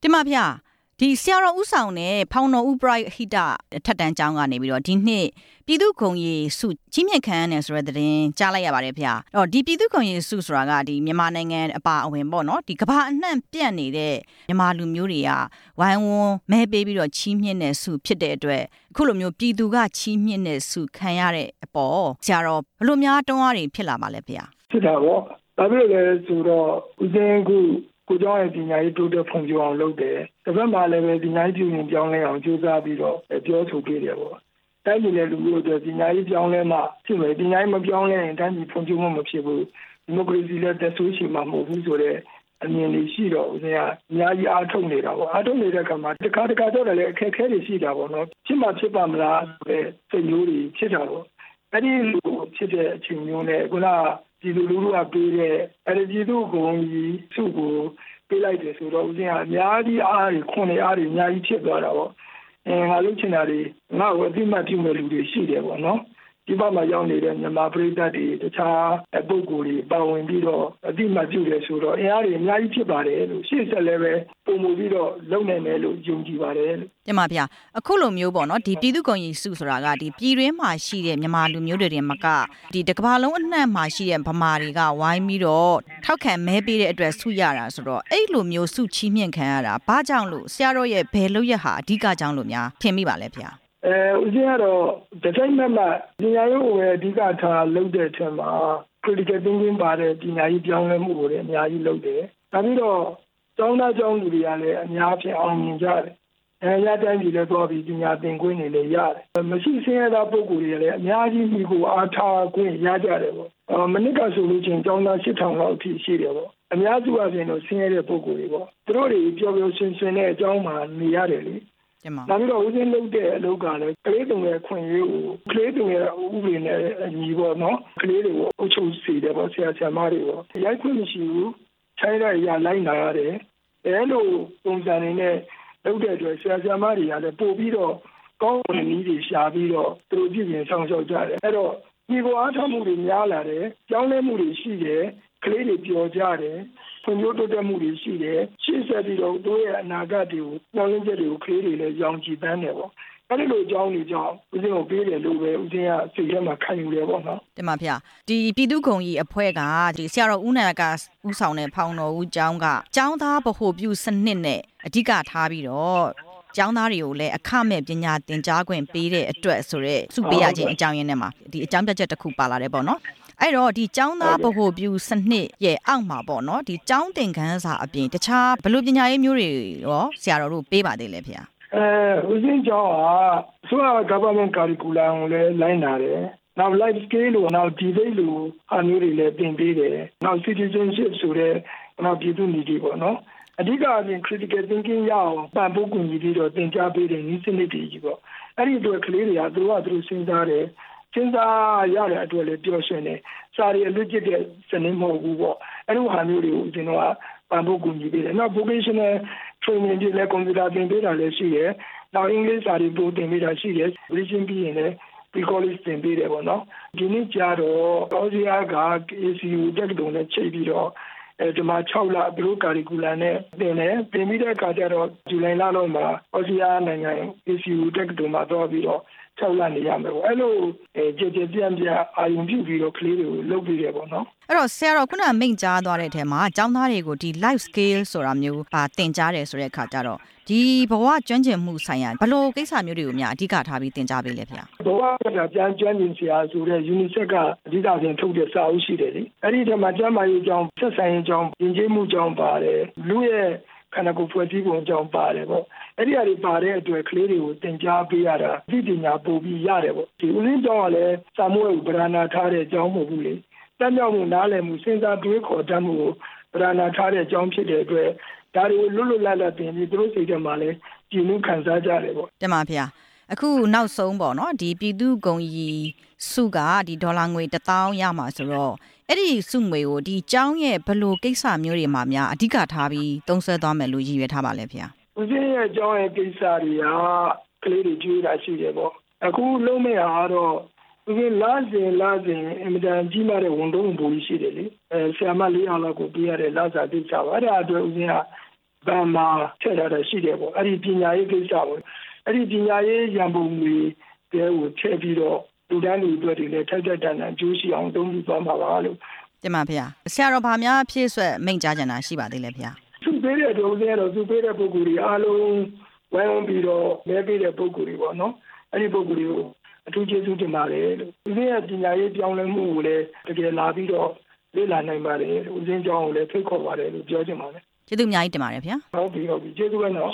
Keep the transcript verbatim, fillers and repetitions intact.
တင်ပါဗျာဒီဆရာတော်ဦးဆောင်နဲ့ဖောင်တော်ဦးပရိဟိတထက်တန်းကျောင်းကနေပြီးတော့ဒီနှစ်ပြည်သူ့ဂုဏ်ရည်ဆုကြီးမြင့်ခံရတယ်ဆိုတဲ့သတင်းကြားလိုက်ရပါတယ်ဗျာ။အော်ဒီပြည်သူ့ဂုဏ်ရည်ဆုဆိုတာကဒီမြန်မာနိုင်ငံအပါအဝင်ပေါ့နော်ဒီကမ္ဘာအနှံ့ပြန့်နေတဲ့မြန်မာလူမျိုးတွေကဝိုင်းဝန်းမဲပေးပြီးတော့ချီးမြှင့်တဲ့ဆုဖြစ်တဲ့အတွက်အခုလိုမျိုးပြည်သူကချီးမြှင့်တဲ့ဆုခံရတဲ့အပေါ်ဆရာတော်ဘယ်လိုများတွန်းအားတွေဖြစ်လာပါလဲဗျာ။ဖြစ်တာပေါ့။ဒါပေမဲ့ဆိုတော့ဦးစင်းကူကိုကြောင့်ရဲ့ပညာရေးတိုးတက်ဖွံ့ဖြိုးအောင်လုပ်တယ်။တစ်ဖက်မှာလည်းပဲပညာရေးပြုရင်ပြောင်းလဲအောင်ကြိုးစားပြီးတော့ပြောဆိုပေးတယ်ပေါ့။တိုင်းပြည်နဲ့လူမျိုးတွေပညာရေးပြောင်းလဲမှဖြစ်မယ်ပညာရေးမပြောင်းလဲရင်တိုင်းပြည်ဖွံ့ဖြိုးမှုမဖြစ်ဘူး။ဒီမိုကရေစီလည်းတက်ဆိုးရှိမှာမဟုတ်ဘူးဆိုတဲ့အမြင်လေးရှိတော့ဦးဇင်းကအများကြီးအားထုတ်နေတာပေါ့။အားထုတ်နေတဲ့အခါမှာတခါတခါတော့လည်းအခက်အခဲတွေရှိတာပေါ့နော်။ဖြစ်မှဖြစ်ပါမလားဆိုတဲ့စိတ်မျိုးတွေဖြစ်တာပေါ့။အဲ့ဒီလိုဖြစ်တဲ့အချိန်မျိုးနဲ့ခုနကပြည်သူလူထုကပေးတဲ့အဲ့ဒီပြည်သူ့ဂုဏ်ရည်ဆုကိုပေးလိုက်တယ်ဆိုတော့ဦးဇင်းကအများကြီးအားတွေခွန်တွေအားတွေအများကြီးဖြစ်သွားတာပေါ့အဲငါလုပ်ချင်တာတွေငါ့ကိုအသိမှတ်ပြုမဲ့လူတွေရှိတယ်ပေါ့နော်ဒီဘက်မှာရောက်နေတဲ့မြန်မာပြည်သားတွေတခြားပုဂ္ဂိုလ်တွေပါဝင်ပြီးတော့အသိမှတ်ပြုတယ်ဆိုတော့အင်အားတွေအများကြီးဖြစ်ပါတယ်လို့ရှေ့ဆက်လည်းပဲပုံမူပြီးတော့လုပ်နိုင်မယ်လို့ယုံကြည်ပါတယ်လို့တင်ပါဗျာအခုလိုမျိုးပေါ့နော်ဒီပြည်သူ့ဂုဏ်ရည်ဆုဆိုတာကဒီပြည်တွင်းမှာရှိတဲ့မြန်မာလူမျိုးတွေတင်မကဒီတစ်ကမ္ဘာလုံးအနှံ့မှာရှိတဲ့ဗမာတွေကဝိုင်းပြီးတော့ထောက်ခံမဲပေးတဲ့အတွက်ဆုရတာဆိုတော့အဲ့လိုမျိုးဆုချီးမြှင့်ခံရတာဘာကြောင့်လို့ဆရာတော်ရဲ့ဘယ်လို့ရဟာအဓိကကြောင့်လို့များထင်မိပါလဲဗျာအဲဦးဇင်းကတော့ဒီတိုင်းမှမှပညာရေးကိုပဲအဓိကထားလုပ်တဲ့အထက်မှာ critical thinking ပါတဲ့ပညာရေးပြောင်းလဲမှုကိုလည်းအများကြီးလုပ်တယ်။နောက်ပြီးတော့ကျောင်းသားကျောင်းသူတွေကလည်းအများဖြင့်အောင်မြင်ကြတယ်။အဲရတိုင်းပြည်လည်းတော့ပြီးပညာသင်ခွင့်တွေလည်းရတယ်။မရှိဆင်းရဲသားပုဂ္ဂိုလ်တွေလည်းအများကြီးမိကိုအားထားခွင့်ရကြတယ်ပေါ့။အော်မနစ်ကဆိုလို့ချင်းကျောင်းသားရှစ်ထောင်လောက်အထိရှိတယ်ပေါ့။အများစုအပြင်တော့ဆင်းရဲတဲ့ပုဂ္ဂိုလ်တွေပေါ့။သူတို့တွေပျော်ပျော်ရွှင်ရွှင်နဲ့အကြောင်းမှနေရတယ်လေ။နောက်ပြီးတော့ဦးစင်းလုပ်တဲ့အလုပ်ကလည်းကလေးတုံရဲ့ခွင့်ရေးကိုကလေးတုံရဲ့ဥပဒေနဲ့အညီပေါ့နော်ကလေးတွေကိုအုပ်ချုပ်စေတယ်ပေါ့ဆရာဆရာမတွေပေါ့ရိုက်ခွင့်မရှိဘူးချိုင်းရရလိုက်လာရတယ်အဲလိုပုံစံတွေနဲ့လုပ်တဲ့အတွက်ဆရာဆရာမတွေကလည်းပို့ပြီးတော့ကောင်းတဲ့နည်းတွေရှာပြီးတော့သူတို့ပြည်ပြင်ဆောင်ရှောက်ကြတယ်အဲ့တော့ဒီကိုအားထုတ်မှုတွေများလာတယ်ကြောင်းလဲမှုတွေရှိတယ်ကလေးတွေပျော်ကြတယ်ဖွံ့ဖြိုးတိုးတက်မှုတွေရှိတယ်ရှေ့ဆက်ပြီးတော့တို့ရဲ့အနာဂတ်တွေကိုနှောင့်ယှက်ချက်တွေကိုကလေးတွေလည်းရောင်ကြည်ပန်းတယ်ပေါ့အဲ့ဒီလိုအကြောင်းတွေကြောင့်ဦးဇင်းကိုပေးတယ်လို့ပဲဦးဇင်းကစိတ်ထဲမှာခံယူတယ်ပေါ့နော်တင်ပါဗျာဒီပြည်သူ့ဂုဏ်ကြီးအဖွဲ့ကဒီဆရာတော်ဦးနာကဦးဆောင်တဲ့ဖောင်တော်ဦးကျောင်းကကျောင်းသားဗဟိုပြုစနစ်နဲ့အဓိကထားပြီးတော့ကျောင်းသားတွေကိုလည်းအခမဲ့ပညာသင်ကြားခွင့်ပေးတဲ့အတွက်ဆိုတော့စုပေးရခြင်းအကြောင်းရင်းနဲ့မှာဒီအကြောင်းပြချက်တစ်ခုပါလာတယ်ပေါ့နော်အဲ့တော့ဒီကျောင်းသားဗဟိုပြုစနစ်ရဲ့အောက်မှာပေါ့နော်ဒီကျောင်းသင်ခန်းစာအပြင်တခြားဘယ်လိုပညာရေးမျိုးတွေရောဆရာတော်တို့ပေးပါသေးလဲဖေ။အဲဦးစင်းကျောင်းကဆိုတော့ government curriculum ကိုလည်းလိုက်နာတယ်။နောက် life skill လို့နောက် debate လို့အမျိုးတွေလည်းသင်ပေးတယ်။နောက် citizenship ဆိုတဲ့နောက်ပြည်သူ့နည်းတွေပေါ့နော်။အဓိကအပြင် critical thinking ရအောင်ပံ့ပိုးကူညီပြီးတော့သင်ကြားပေးတဲ့နည်းစနစ်တွေကြီးပေါ့။အဲ့ဒီအတွက်ကလေးတွေကသူတို့ကသူတို့စဉ်းစားတယ်စဉ်းစားရတဲ့အတွက်လည်းပြောရှင်တယ်စာရီအလွတ်ကျတဲ့စနစ်မဟုတ်ဘူးပေါ့အဲ့လိုဟာမျိုးတွေကိုကျွန်တော်ကပံ့ပိုးကူညီပေးတယ်နောက် vocational training တွေလည်းကွန်ပျူတာသင်ပေးတာလည်းရှိတယ်နောက်အင်္ဂလိပ်စာတွေပို့သင်ပေးတာရှိတယ် revision ပြီးရင်လည်း pre-college သင်ပေးတယ်ပေါ့နော်ဒီနေ့ကျတော့အော်စတြေးလျက A C U တက္ကသိုလ်နဲ့ချိန်ပြီးတော့အဲဒီမှာ၆လဘရိုကာရီကူလာနဲ့သင်တယ်သင်ပြီးတဲ့အခါကျတော့ဇူလိုင်လလောက်မှာအော်စတြေးလျနိုင်ငံ A C U တက္ကသိုလ်မှာတော့ပြီးတော့၆လနေရမယ်ပေါ့အဲ့လိုကြည်ကြည်ပြန့်ပြန့်အာရုံပြုပြီးတော့ကလေးတွေကိုလုပ်ပြီးတယ်ပေါ့နော်အဲ့တော့ဆရာတော်ခုနမိန့်ကြားသွားတဲ့အထက်မှာကျောင်းသားတွေကိုဒီ life skill ဆိုတာမျိုးပါသင်ကြားတယ်ဆိုတဲ့အခါကျတော့ဒီဘဝကျွမ်းကျင်မှုဆိုင်ရာဘယ်လိုကိစ္စမျိုးတွေကိုများအဓိကထားပြီးသင်ကြားပေးလဲဖေ။ဘဝကပြန်ကျွမ်းကျင်စရာဆိုတဲ့ UNICEF ကအဓိကပြန်ထုတ်တဲ့စာအုပ်ရှိတယ်လေအဲ့ဒီထဲမှာကျန်းမာရေးအကြောင်းဆက်ဆံရေးအကြောင်းယဉ်ကျေးမှုအကြောင်းပါတယ်လူရဲ့ခန္ဓာကိုယ်ဖွဲ့စည်းပုံအကြောင်းပါတယ်ပေါ့အဲ့ဒီအရာတွေပါတဲ့အတွက်ကလေးတွေကိုသင်ကြားပေးရတာသိပညာပို့ပြီးရတယ်ပေါ့ဒီဦးလင်းကျောင်းကလည်းစာမွေးကိုဗရဏာထားတဲ့အကြောင်းမဟုတ်ဘူးလေတတ်မြောက်မှုနားလည်မှုစဉ်းစားတွေးခေါ်တတ်မှုကိုဗရဏာထားတဲ့အကြောင်းဖြစ်တဲ့အတွက်ဒါတွေကိုလွတ်လွတ်လပ်လပ်သင်ပြီးသူတို့စိတ်ထဲမှာလည်းကြည်နူးခံစားကြတယ်ပေါ့တင်ပါဗျာအခုနောက်ဆုံးပေါ့နော်ဒီပြည်သူ့ဂုဏ်ရည်စုကဒီဒေါ်လာငွေတစ်သောင်းရမှာဆိုတော့အဲ့ဒီစုငွေကိုဒီကျောင်းရဲ့ဘယ်လိုကိစ္စမျိုးတွေမှာများအဓိကထားပြီးသုံးစွဲသွားမယ်လို့ရည်ရွယ်ထားပါလဲဗျာဦးဇင်းရဲ့ကျောင်းရဲ့ကိစ္စတွေကကလေးတွေကြွေးတာရှိတယ်ပေါ့အခုလုံးမဲ့အားတော့ဦးဇင်းလာစဉ်လာစဉ်အင်မတန်ကြီးမားတဲ့ဝန်ထုံးပုံရှိတယ်လေအဲဆရာမလေးအောင်လောက်ကိုပြရတဲ့လာစာတိကျပါအဲ့ဒါအတွက်ဦးဇင်းကဗန်မာထည့်ထားတာရှိတယ်ပေါ့အဲ့ဒီပညာရေးကိစ္စပေါ့အဲ့ဒီပညာရေးရန်ပုံငွေတွေကိုထည့်ပြီးတော့လူတန်းလူတွေတွေလည်းထိုက်တဲ့တန်တန်ကျိုးရှိအောင်သုံးပြီးသွားမှာပါလို့တင်ပါဗျာဆရာတော်ဘာများဖြည့်ဆွက်မိန့်ကြားကြတာရှိပါသေးလဲဗျာသူပေးတဲ့ဒုစရတော့သူပေးတဲ့ပုဂ္ဂိုလ်တွေအားလုံးဝိုင်းပြီးတော့လဲပေးတဲ့ပုဂ္ဂိုလ်တွေပေါ့နော်အဲ့ဒီပုဂ္ဂိုလ်တွေကိုအထူးကျေးဇူးတင်ပါတယ်လို့ဦးဇင်းရဲ့ပညာရေးပြောင်းလဲမှုကိုလည်းတကယ်လာပြီးတော့လေ့လာနိုင်ပါတယ်ဦးဇင်းကြောင်းကိုလည်းဖိတ်ခေါ်ပါတယ်လို့ပြောချင်ပါတယ်ကျေးဇူးအများကြီးတင်ပါတယ်ဗျာဟုတ်ပြီဟုတ်ပြီကျေးဇူးပဲနော်